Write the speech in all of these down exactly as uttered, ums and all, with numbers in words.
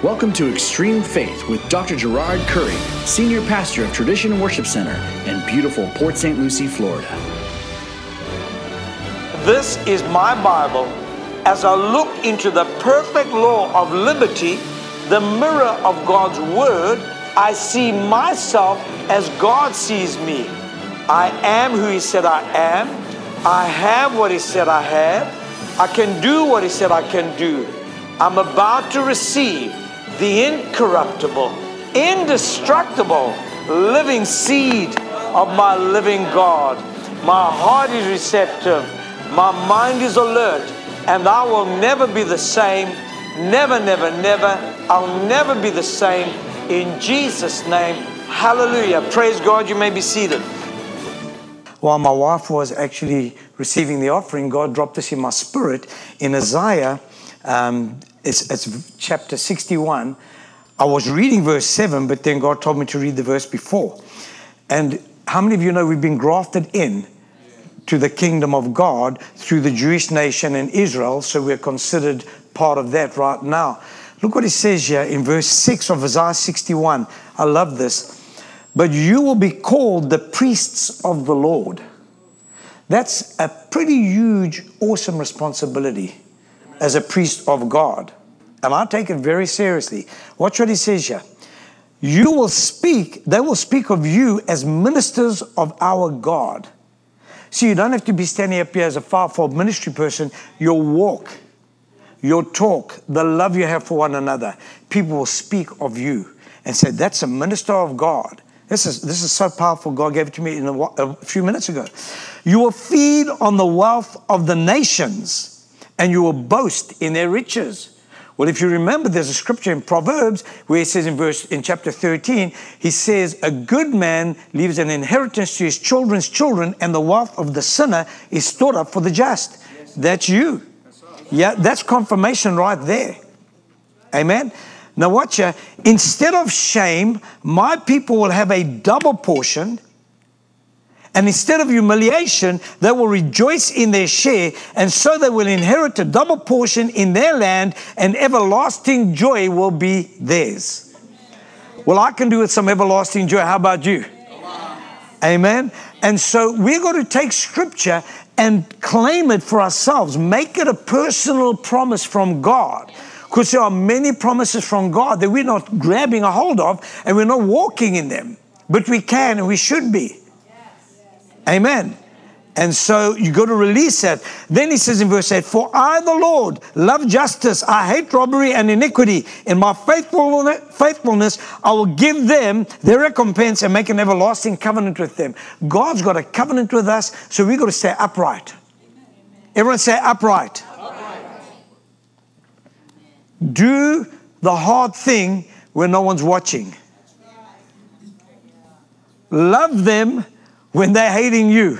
Welcome to Extreme Faith with Doctor Gerard Curry, Senior Pastor of Tradition Worship Center in beautiful Port Saint Lucie, Florida. This is my Bible. As I look into the perfect law of liberty, the mirror of God's Word, I see myself as God sees me. I am who He said I am. I have what He said I have. I can do what He said I can do. I'm about to receive the incorruptible, indestructible, living seed of my living God. My heart is receptive. My mind is alert. And I will never be the same. Never, never, never. I'll never be the same. In Jesus' name, hallelujah. Praise God. You may be seated. While my wife was actually receiving the offering, God dropped this in my spirit in Isaiah. Um, it's, it's chapter sixty-one. I was reading verse seven, but then God told me to read the verse before. And how many of you know we've been grafted in to the kingdom of God through the Jewish nation and Israel, so we're considered part of that right now. Look what it says here in verse six of Isaiah sixty-one. I love this. But you will be called the priests of the Lord. That's a pretty huge, awesome responsibility as a priest of God. And I take it very seriously. Watch what he says here. You will speak, they will speak of you as ministers of our God. See, you don't have to be standing up here as a fivefold ministry person. Your walk, your talk, the love you have for one another, people will speak of you and say, that's a minister of God. This is, this is so powerful. God gave it to me in a, a few minutes ago. You will feed on the wealth of the nations, and you will boast in their riches. Well, if you remember, there's a scripture in Proverbs where he says in verse in chapter thirteen, he says, a good man leaves an inheritance to his children's children, and the wealth of the sinner is stored up for the just. Yes. That's you. That's yeah, that's confirmation right there. Amen. Now watch here. Instead of shame, my people will have a double portion. And instead of humiliation, they will rejoice in their share, and so they will inherit a double portion in their land, and everlasting joy will be theirs. Well, I can do with some everlasting joy. How about you? Amen. And so we're going to take scripture and claim it for ourselves. Make it a personal promise from God. Because there are many promises from God that we're not grabbing a hold of, and we're not walking in them. But we can, and we should be. Amen. And so you got to release that. Then he says in verse eight, for I, the Lord, love justice. I hate robbery and iniquity. In my faithfulness, I will give them their recompense and make an everlasting covenant with them. God's got a covenant with us, so we've got to stay upright. Everyone say upright. Upright. Do the hard thing when no one's watching. Love them when they're hating you.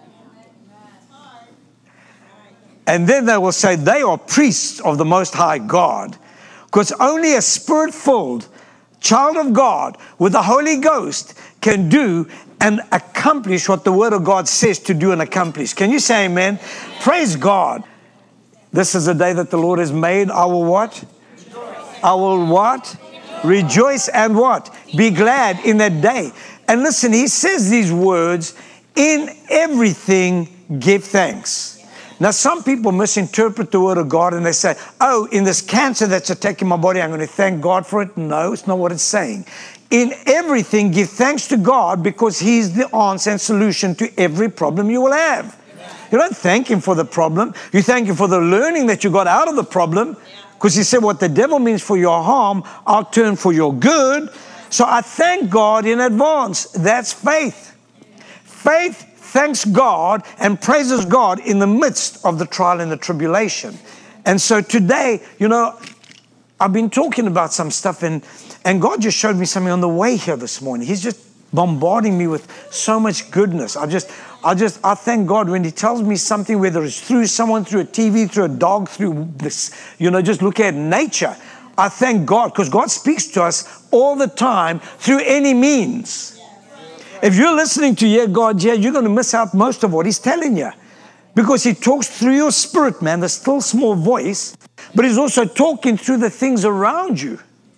And then they will say they are priests of the Most High God. Because only a spirit-filled child of God with the Holy Ghost can do and accomplish what the Word of God says to do and accomplish. Can you say amen? Praise God. This is a day that the Lord has made. I will what? I will what? Rejoice and what? Be glad in that day. And listen, he says these words, in everything give thanks. Now, some people misinterpret the word of God and they say, oh, in this cancer that's attacking my body, I'm going to thank God for it. No, it's not what it's saying. In everything, give thanks to God because He's the answer and solution to every problem you will have. You don't thank Him for the problem. You thank Him for the learning that you got out of the problem, because He said what the devil means for your harm, I'll turn for your good. So I thank God in advance. That's faith. Faith thanks God and praises God in the midst of the trial and the tribulation. And so today, you know, I've been talking about some stuff, and, and God just showed me something on the way here this morning. He's just bombarding me with so much goodness. I just, I just, I thank God when He tells me something, whether it's through someone, through a T V, through a dog, through this, you know, just look at nature. I thank God because God speaks to us all the time through any means. If you're listening to yeah, God, yeah, you're going to miss out most of what He's telling you, because He talks through your spirit, man, the still small voice, but He's also talking through the things around you.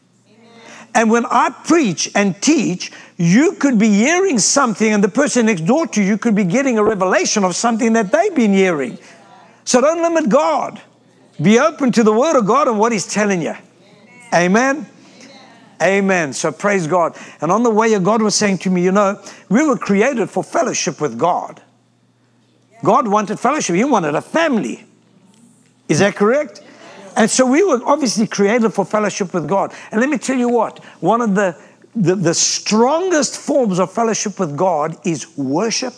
And when I preach and teach, you could be hearing something, and the person next door to you could be getting a revelation of something that they've been hearing. So don't limit God. Be open to the Word of God and what He's telling you. Amen? Amen. So praise God. And on the way, God was saying to me, you know, we were created for fellowship with God. God wanted fellowship. He wanted a family. Is that correct? And so we were obviously created for fellowship with God. And let me tell you what, one of the, the, the strongest forms of fellowship with God is worship.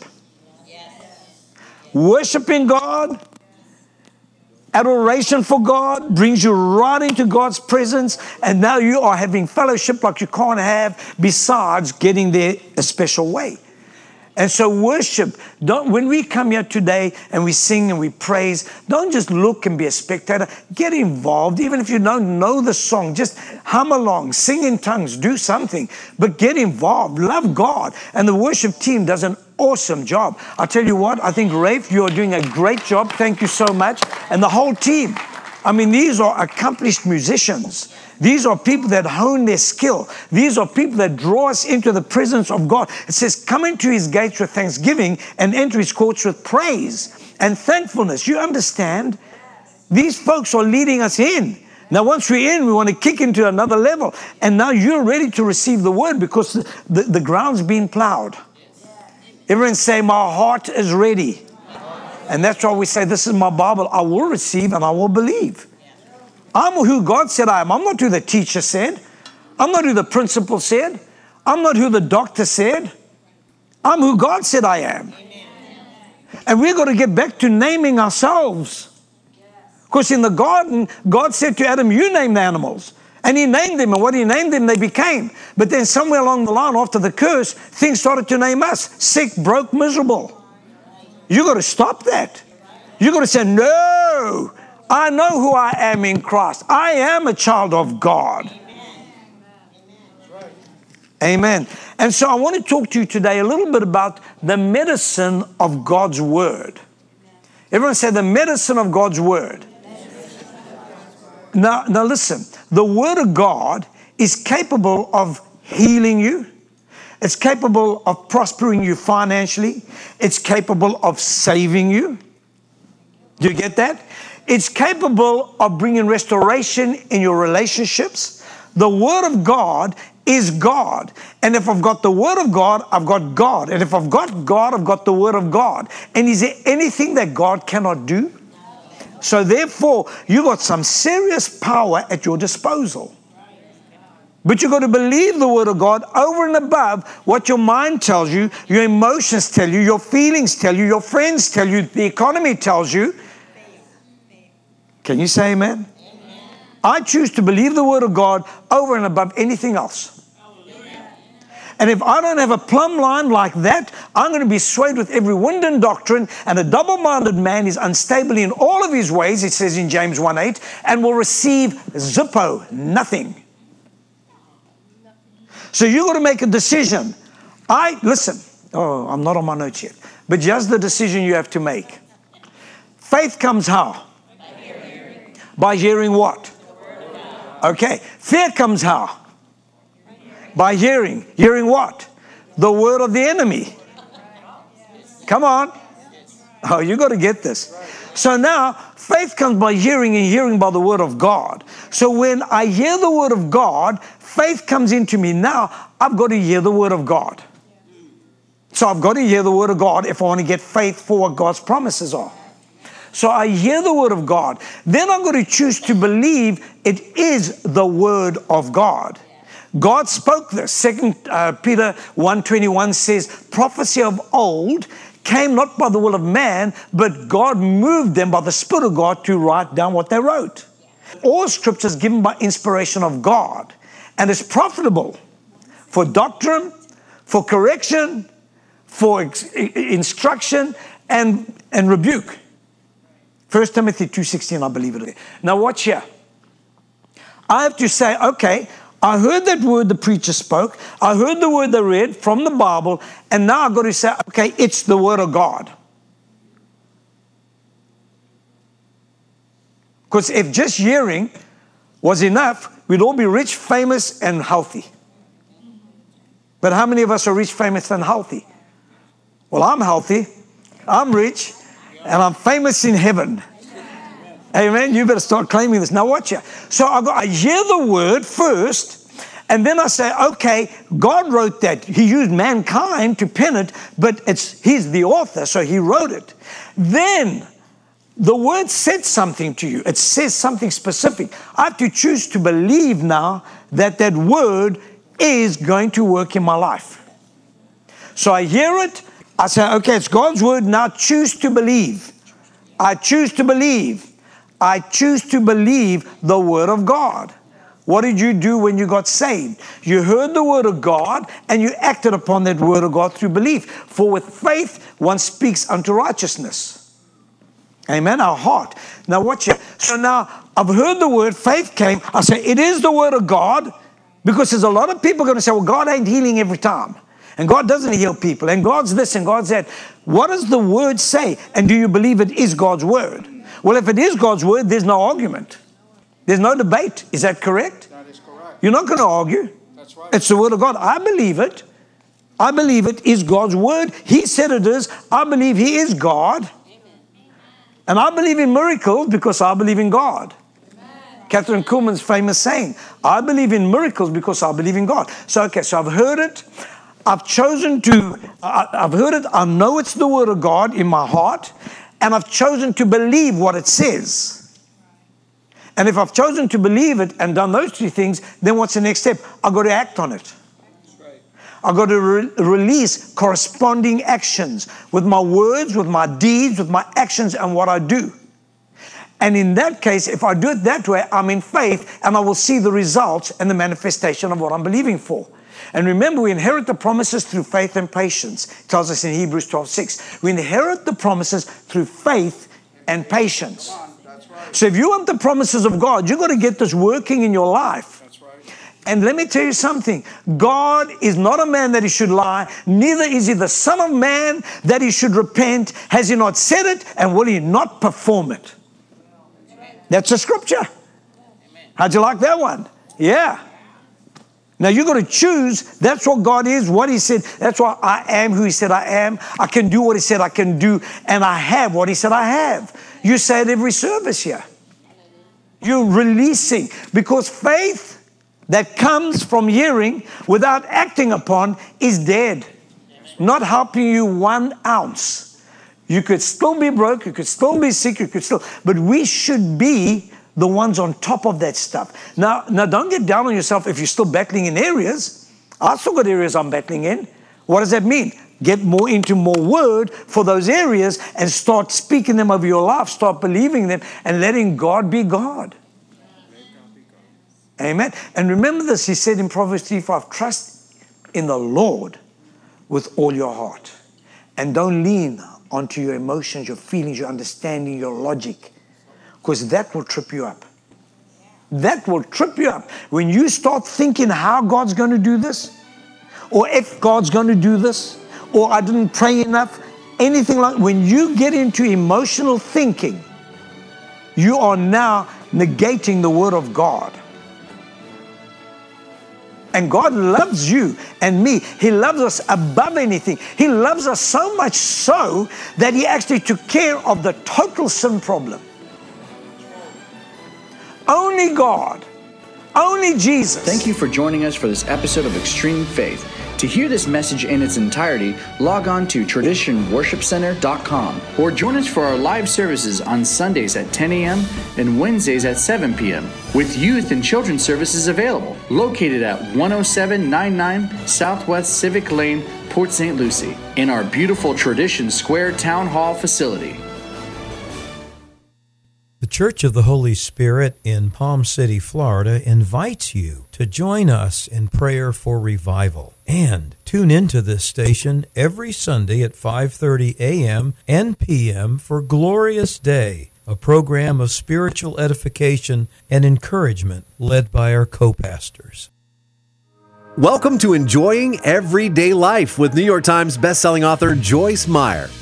Worshiping God, adoration for God brings you right into God's presence, and now you are having fellowship like you can't have besides getting there a special way. And so worship, don't, when we come here today and we sing and we praise, don't just look and be a spectator. Get involved. Even if you don't know the song, just hum along, sing in tongues, do something. But get involved. Love God. And the worship team does an awesome job. I'll tell you what, I think, Rafe, you're doing a great job. Thank you so much. And the whole team. I mean, these are accomplished musicians. These are people that hone their skill. These are people that draw us into the presence of God. It says, come into His gates with thanksgiving and enter His courts with praise and thankfulness. You understand? These folks are leading us in. Now, once we're in, we want to kick into another level. And now you're ready to receive the word because the, the, the ground's being plowed. Everyone say, my heart is ready. And that's why we say, this is my Bible. I will receive and I will believe. I'm who God said I am. I'm not who the teacher said. I'm not who the principal said. I'm not who the doctor said. I'm who God said I am. And we've got to get back to naming ourselves. Because in the garden, God said to Adam, you name the animals. And He named them, and what He named them, they became. But then somewhere along the line, after the curse, things started to name us. Sick, broke, miserable. You've got to stop that. You've got to say, no, I know who I am in Christ. I am a child of God. Amen. And so I want to talk to you today a little bit about the medicine of God's Word. Everyone say the medicine of God's Word. Now, now listen, the Word of God is capable of healing you. It's capable of prospering you financially. It's capable of saving you. Do you get that? It's capable of bringing restoration in your relationships. The Word of God is God. And if I've got the Word of God, I've got God. And if I've got God, I've got the Word of God. And is there anything that God cannot do? So therefore, you've got some serious power at your disposal. But you've got to believe the Word of God over and above what your mind tells you, your emotions tell you, your feelings tell you, your friends tell you, the economy tells you. Can you say amen? Amen. I choose to believe the Word of God over and above anything else. And if I don't have a plumb line like that, I'm going to be swayed with every wind and doctrine, and a double-minded man is unstable in all of his ways, it says in James one eight, and will receive zippo, nothing. So you've got to make a decision. I, listen, oh, I'm not on my notes yet, but just the decision you have to make. Faith comes how? By hearing. By hearing what? Okay. Fear comes how? By hearing. Hearing what? The word of the enemy. Come on. Oh, you got to get this. So now, faith comes by hearing, and hearing by the word of God. So when I hear the word of God, faith comes into me. Now, I've got to hear the word of God. So I've got to hear the word of God if I want to get faith for what God's promises are. So I hear the word of God. Then I'm going to choose to believe it is the word of God. God spoke this. Second uh, Peter one twenty-one says, prophecy of old came not by the will of man, but God moved them by the Spirit of God to write down what they wrote. All scripture is given by inspiration of God, and is profitable for doctrine, for correction, for ex- instruction, and, and rebuke. First Timothy two sixteen, I believe it is. Now watch here. I have to say, okay, I heard that word the preacher spoke. I heard the word they read from the Bible. And now I've got to say, okay, it's the word of God. Because if just hearing was enough, we'd all be rich, famous, and healthy. But how many of us are rich, famous, and healthy? Well, I'm healthy, I'm rich, and I'm famous in heaven. Amen. You better start claiming this. Now watch it. So I, got, I hear the word first, and then I say, okay, God wrote that. He used mankind to pen it, but it's He's the author, so He wrote it. Then the word said something to you. It says something specific. I have to choose to believe now that that word is going to work in my life. So I hear it. I say, okay, it's God's word. Now choose to believe. I choose to believe. I choose to believe the word of God. What did you do when you got saved? You heard the word of God and you acted upon that word of God through belief. For with faith, one speaks unto righteousness. Amen. Our heart. Now watch it. So now I've heard the word, faith came. I say, it is the word of God, because there's a lot of people going to say, well, God ain't healing every time. And God doesn't heal people. And God's this and God's that. What does the word say? And do you believe it is God's word? Well, if it is God's word, there's no argument. There's no debate. Is that correct? That is correct. You're not going to argue. That's right. It's the word of God. I believe it. I believe it is God's word. He said it is. I believe He is God. And I believe in miracles because I believe in God. Amen. Catherine Kuhlman's famous saying, I believe in miracles because I believe in God. So, okay, so I've heard it. I've chosen to, I, I've heard it. I know it's the word of God in my heart. And I've chosen to believe what it says. And if I've chosen to believe it and done those two things, then what's the next step? I've got to act on it. I've got to re- release corresponding actions with my words, with my deeds, with my actions, and what I do. And in that case, if I do it that way, I'm in faith, and I will see the results and the manifestation of what I'm believing for. And remember, we inherit the promises through faith and patience. It tells us in Hebrews twelve six. We inherit the promises through faith and patience. So if you want the promises of God, you've got to get this working in your life. And let me tell you something. God is not a man that He should lie. Neither is He the Son of Man that He should repent. Has He not said it? And will He not perform it? That's a scripture. How'd you like that one? Yeah. Now you've got to choose. That's what God is, what He said. That's why I am who He said I am. I can do what He said I can do. And I have what He said I have. You say it every service here. You're releasing. Because faith that comes from hearing without acting upon is dead. Not helping you one ounce. You could still be broke. You could still be sick. You could still. But we should be the ones on top of that stuff. Now, now don't get down on yourself if you're still battling in areas. I've still got areas I'm battling in. What does that mean? Get more into more word for those areas and start speaking them over your life. Start believing them and letting God be God. Amen. And remember this, He said in Proverbs three five, trust in the Lord with all your heart. And don't lean onto your emotions, your feelings, your understanding, your logic. Because that will trip you up. That will trip you up. When you start thinking how God's going to do this, or if God's going to do this, or I didn't pray enough, anything like, when you get into emotional thinking, you are now negating the word of God. And God loves you and me. He loves us above anything. He loves us so much so that He actually took care of the total sin problem. Only God, only Jesus. Thank you for joining us for this episode of Extreme Faith. To hear this message in its entirety, log on to tradition worship center dot com or join us for our live services on Sundays at ten a.m. and Wednesdays at seven p.m. with youth and children's services available, located at one oh seven ninety-nine Southwest Civic Lane, Port Saint Lucie, in our beautiful Tradition Square Town Hall facility. The Church of the Holy Spirit in Palm City, Florida, invites you to join us in prayer for revival. And tune into this station every Sunday at five thirty a.m. and p m for Glorious Day, a program of spiritual edification and encouragement led by our co-pastors. Welcome to Enjoying Everyday Life with New York Times bestselling author Joyce Meyer.